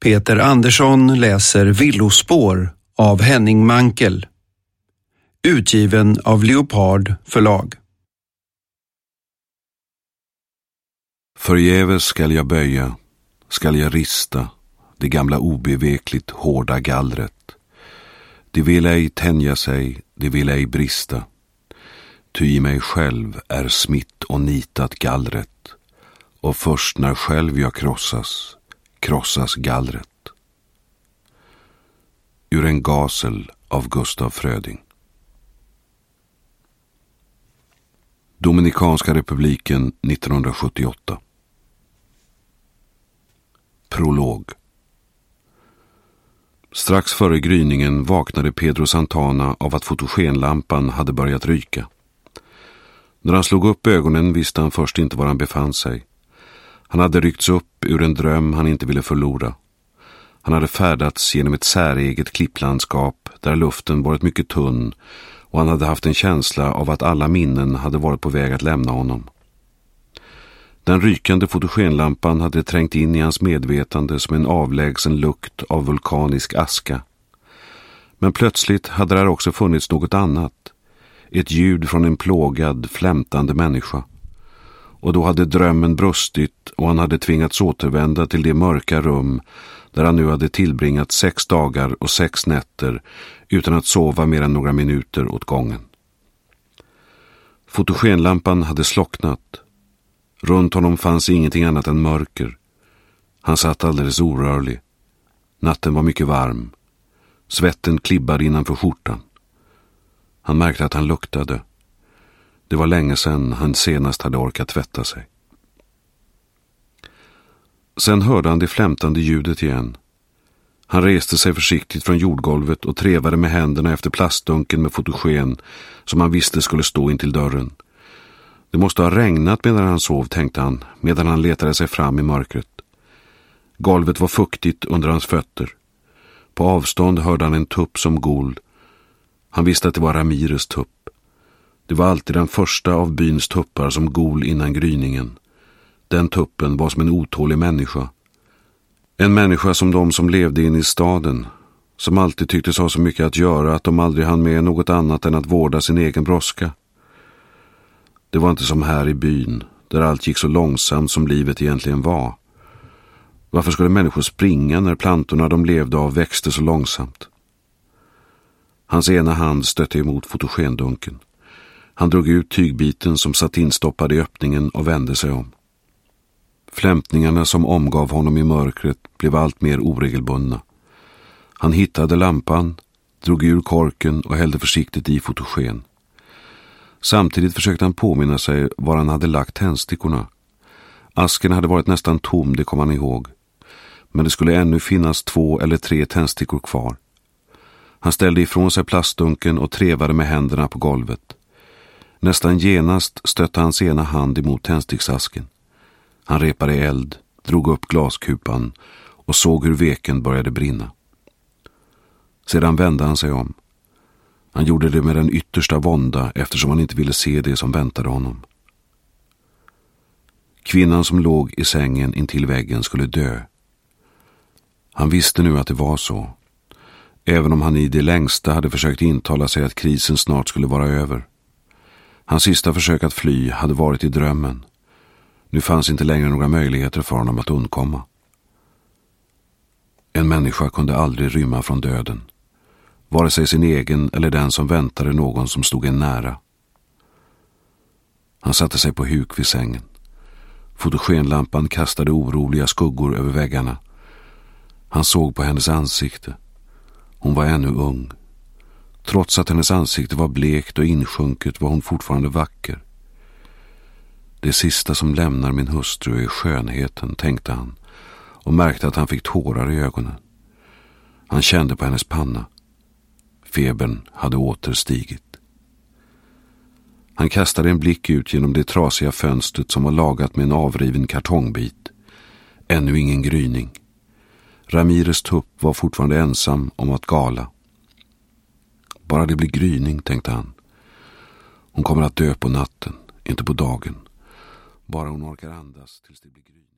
Peter Andersson läser Villospår av Henning Mankell. Utgiven av Leopard förlag. Förgäves skall jag böja, skall jag rista det gamla obevekligt hårda gallret. Det vill ej tänja sig, det vill ej brista. Ty i mig själv är smitt och nitat gallret. Och först när själv jag krossas gallret. Ur en gasel av Gustav Fröding. Dominikanska republiken 1978. Prolog. Strax före gryningen vaknade Pedro Santana av att fotogenlampan hade börjat ryka. När han slog upp ögonen visste han först inte var han befann sig. Han hade ryckts upp ur en dröm han inte ville förlora. Han hade färdats genom ett säreget klipplandskap där luften varit mycket tunn och han hade haft en känsla av att alla minnen hade varit på väg att lämna honom. Den rykande fotogenlampan hade trängt in i hans medvetande som en avlägsen lukt av vulkanisk aska. Men plötsligt hade där också funnits något annat. Ett ljud från en plågad, flämtande människa. Och då hade drömmen brustit och han hade tvingats återvända till det mörka rum där han nu hade tillbringat 6 dagar och 6 nätter utan att sova mer än några minuter åt gången. Fotogenlampan hade slocknat. Runt honom fanns ingenting annat än mörker. Han satt alldeles orörlig. Natten var mycket varm. Svetten klibbade innanför skjortan. Han märkte att han luktade. Det var länge sedan han senast hade orkat tvätta sig. Sen hörde han det flämtande ljudet igen. Han reste sig försiktigt från jordgolvet och trevade med händerna efter plastdunken med fotogen som han visste skulle stå intill dörren. Det måste ha regnat medan han sov, tänkte han, medan han letade sig fram i mörkret. Golvet var fuktigt under hans fötter. På avstånd hörde han en tupp som gol. Han visste att det var Ramires tupp. Det var alltid den första av byns tuppar som gol innan gryningen. Den tuppen var som en otålig människa. En människa som de som levde in i staden, som alltid tycktes ha så mycket att göra att de aldrig hann med något annat än att vårda sin egen brådska. Det var inte som här i byn, där allt gick så långsamt som livet egentligen var. Varför skulle människor springa när plantorna de levde av växte så långsamt? Hans ena hand stötte emot fotogendunken. Han drog ut tygbiten som satt instoppad i öppningen och vände sig om. Flämtningarna som omgav honom i mörkret blev allt mer oregelbundna. Han hittade lampan, drog ur korken och hällde försiktigt i fotogen. Samtidigt försökte han påminna sig var han hade lagt tändstickorna. Asken hade varit nästan tom, det kom han ihåg. Men det skulle ännu finnas 2 eller 3 tändstickor kvar. Han ställde ifrån sig plastdunken och trevade med händerna på golvet. Nästan genast stötte hans ena hand emot tändsticksasken. Han repade eld, drog upp glaskupan och såg hur veken började brinna. Sedan vände han sig om. Han gjorde det med den yttersta vånda eftersom han inte ville se det som väntade honom. Kvinnan som låg i sängen intill väggen skulle dö. Han visste nu att det var så. Även om han i det längsta hade försökt intala sig att krisen snart skulle vara över. Hans sista försök att fly hade varit i drömmen. Nu fanns inte längre några möjligheter för honom att undkomma. En människa kunde aldrig rymma från döden. Vare sig sin egen eller den som väntade någon som stod en nära. Han satte sig på huk vid sängen. Fotogenlampan kastade oroliga skuggor över väggarna. Han såg på hennes ansikte. Hon var ännu ung. Trots att hennes ansikte var blekt och insjunket var hon fortfarande vacker. Det sista som lämnar min hustru är skönheten, tänkte han, och märkte att han fick tårar i ögonen. Han kände på hennes panna. Febern hade åter stigit. Han kastade en blick ut genom det trasiga fönstret som var lagat med en avriven kartongbit. Ännu ingen gryning. Ramires tupp var fortfarande ensam om att gala. Bara det blir gryning, tänkte han. Hon kommer att dö på natten, inte på dagen. Bara hon orkar andas tills det blir gryning.